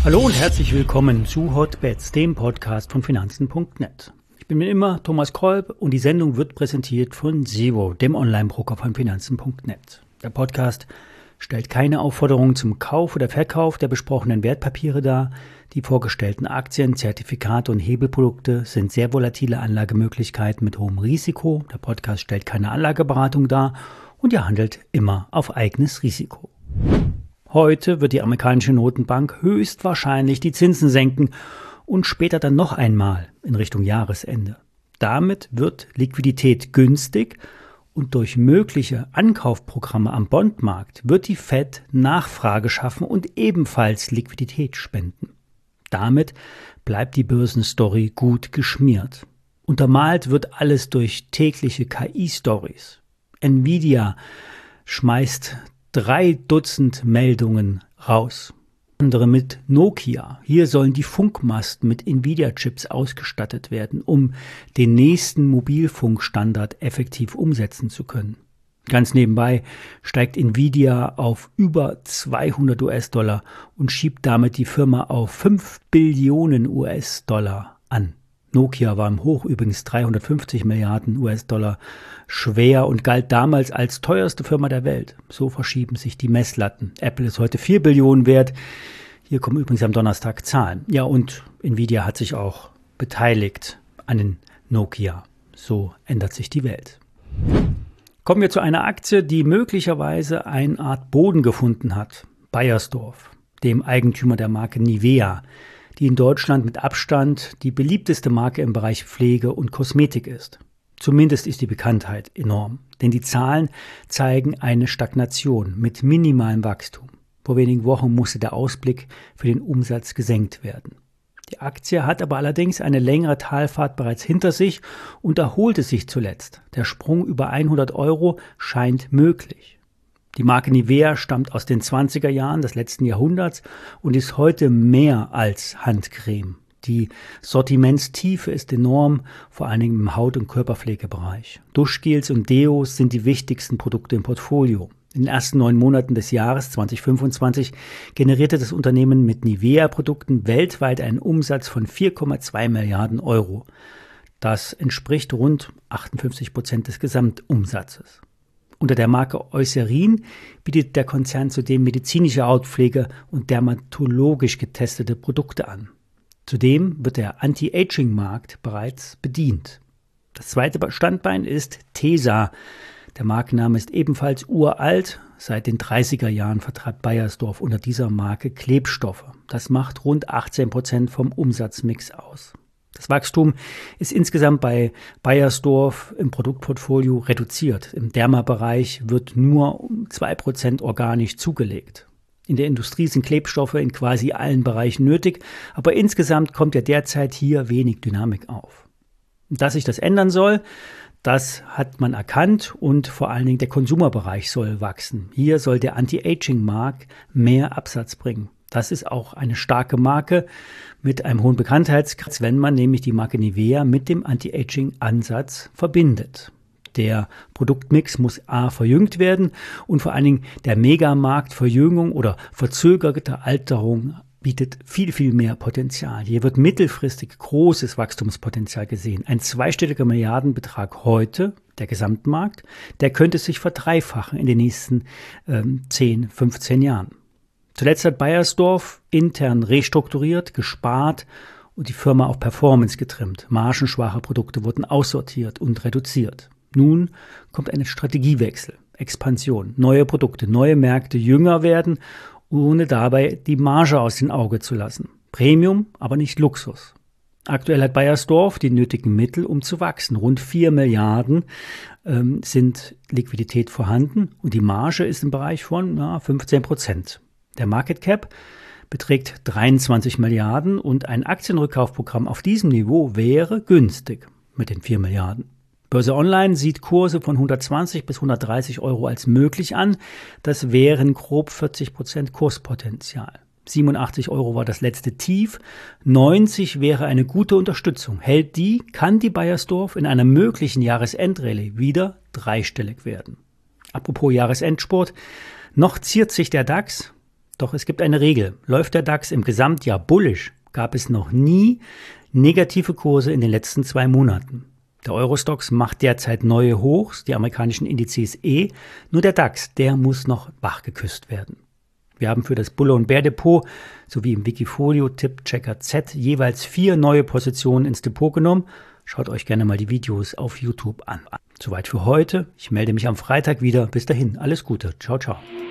Hallo und herzlich willkommen zu Hotbets, dem Podcast von Finanzen.net. Ich bin wie immer Thomas Kolb und die Sendung wird präsentiert von Zero, dem Online-Broker von Finanzen.net. Der Podcast stellt keine Aufforderung zum Kauf oder Verkauf der besprochenen Wertpapiere dar. Die vorgestellten Aktien, Zertifikate und Hebelprodukte sind sehr volatile Anlagemöglichkeiten mit hohem Risiko. Der Podcast stellt keine Anlageberatung dar und er handelt immer auf eigenes Risiko. Heute wird die amerikanische Notenbank höchstwahrscheinlich die Zinsen senken und später dann noch einmal in Richtung Jahresende. Damit wird Liquidität günstig und durch mögliche Ankaufprogramme am Bondmarkt wird die Fed Nachfrage schaffen und ebenfalls Liquidität spenden. Damit bleibt die Börsenstory gut geschmiert. Untermalt wird alles durch tägliche KI-Stories. Nvidia schmeißt 3 Dutzend Meldungen raus. Andere mit Nokia. Hier sollen die Funkmasten mit Nvidia-Chips ausgestattet werden, um den nächsten Mobilfunkstandard effektiv umsetzen zu können. Ganz nebenbei steigt Nvidia auf über 200 US-Dollar und schiebt damit die Firma auf 5 Billionen US-Dollar an. Nokia war im Hoch übrigens 350 Milliarden US-Dollar schwer und galt damals als teuerste Firma der Welt. So verschieben sich die Messlatten. Apple ist heute 4 Billionen wert. Hier kommen übrigens am Donnerstag Zahlen. Ja, und Nvidia hat sich auch beteiligt an den Nokia. So ändert sich die Welt. Kommen wir zu einer Aktie, die möglicherweise eine Art Boden gefunden hat. Beiersdorf, dem Eigentümer der Marke Nivea, die in Deutschland mit Abstand die beliebteste Marke im Bereich Pflege und Kosmetik ist. Zumindest ist die Bekanntheit enorm, denn die Zahlen zeigen eine Stagnation mit minimalem Wachstum. Vor wenigen Wochen musste der Ausblick für den Umsatz gesenkt werden. Die Aktie hat aber allerdings eine längere Talfahrt bereits hinter sich und erholte sich zuletzt. Der Sprung über 100 € scheint möglich. Die Marke Nivea stammt aus den 20er Jahren des letzten Jahrhunderts und ist heute mehr als Handcreme. Die Sortimentstiefe ist enorm, vor allen Dingen im Haut- und Körperpflegebereich. Duschgels und Deos sind die wichtigsten Produkte im Portfolio. In den ersten 9 Monaten des Jahres 2025 generierte das Unternehmen mit Nivea-Produkten weltweit einen Umsatz von 4,2 Milliarden €. Das entspricht rund 58% des Gesamtumsatzes. Unter der Marke Eucerin bietet der Konzern zudem medizinische Hautpflege und dermatologisch getestete Produkte an. Zudem wird der Anti-Aging-Markt bereits bedient. Das zweite Standbein ist Tesa. Der Markenname ist ebenfalls uralt. Seit den 30er Jahren vertreibt Beiersdorf unter dieser Marke Klebstoffe. Das macht rund 18% vom Umsatzmix aus. Das Wachstum ist insgesamt bei Beiersdorf im Produktportfolio reduziert. Im Dermabereich wird nur um 2% organisch zugelegt. In der Industrie sind Klebstoffe in quasi allen Bereichen nötig, aber insgesamt kommt ja derzeit hier wenig Dynamik auf. Dass sich das ändern soll, das hat man erkannt und vor allen Dingen der Konsumerbereich soll wachsen. Hier soll der Anti-Aging-Markt mehr Absatz bringen. Das ist auch eine starke Marke mit einem hohen Bekanntheitsgrad, wenn man nämlich die Marke Nivea mit dem Anti-Aging-Ansatz verbindet. Der Produktmix muss verjüngt werden und vor allen Dingen der Megamarkt Verjüngung oder verzögerte Alterung bietet viel, viel mehr Potenzial. Hier wird mittelfristig großes Wachstumspotenzial gesehen. Ein zweistelliger Milliardenbetrag heute, der Gesamtmarkt, der könnte sich verdreifachen in den nächsten 10, 15 Jahren. Zuletzt hat Beiersdorf intern restrukturiert, gespart und die Firma auf Performance getrimmt. Margenschwache Produkte wurden aussortiert und reduziert. Nun kommt ein Strategiewechsel, Expansion, neue Produkte, neue Märkte jünger werden, ohne dabei die Marge aus den Augen zu lassen. Premium, aber nicht Luxus. Aktuell hat Beiersdorf die nötigen Mittel, um zu wachsen. Rund 4 Milliarden sind Liquidität vorhanden und die Marge ist im Bereich von 15%. Der Market Cap beträgt 23 Milliarden und ein Aktienrückkaufprogramm auf diesem Niveau wäre günstig mit den 4 Milliarden. Börse Online sieht Kurse von 120 bis 130 € als möglich an. Das wären grob 40% Kurspotenzial. 87 € war das letzte Tief. 90 wäre eine gute Unterstützung. Hält die, kann die Beiersdorf in einer möglichen Jahresendrallye wieder dreistellig werden. Apropos Jahresendsport. Noch ziert sich der DAX. Doch es gibt eine Regel. Läuft der DAX im Gesamtjahr bullisch, gab es noch nie negative Kurse in den letzten 2 Monaten. Der Euro-Stoxx macht derzeit neue Hochs, die amerikanischen Indizes nur der DAX, der muss noch wachgeküsst werden. Wir haben für das Bulle- und Bär-Depot sowie im Wikifolio-Tipp-Checker Z jeweils 4 neue Positionen ins Depot genommen. Schaut euch gerne mal die Videos auf YouTube an. Soweit für heute. Ich melde mich am Freitag wieder. Bis dahin, alles Gute. Ciao, ciao.